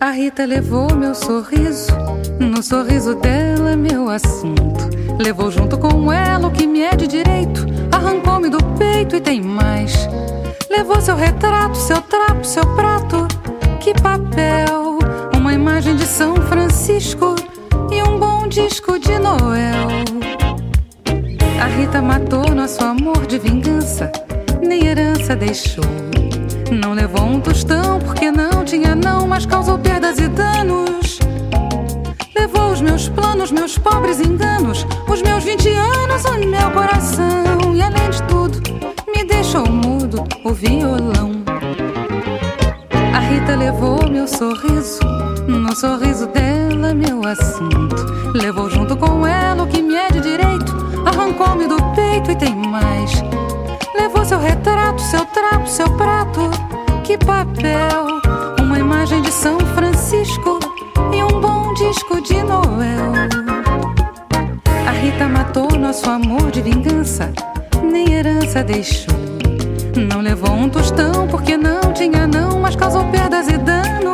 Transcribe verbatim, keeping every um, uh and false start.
A Rita levou meu sorriso, no sorriso dela meu assunto. Levou junto com ela o que me é de direito, arrancou-me do peito e tem mais. Levou seu retrato, seu trapo, seu prato, que papel, uma imagem de São Francisco e um bom disco de Noel. A Rita matou nosso amor de vingança, nem herança deixou. Não levou um tostão porque não tinha não, mas causou perdas e danos. Levou os meus planos, meus pobres enganos, os meus vinte anos, o meu coração. E além de tudo, me deixou mudo o violão. A Rita levou meu sorriso, no sorriso dela meu assunto. Levou junto com ela o que me é de direito, arrancou-me do peito e tem mais. Levou seu retrato, seu trapo, seu prato, que papel, uma imagem de São Francisco e um bom disco de Noel. A Rita matou nosso amor de vingança, nem herança deixou. Não levou um tostão porque não tinha não, mas causou perdas e danos.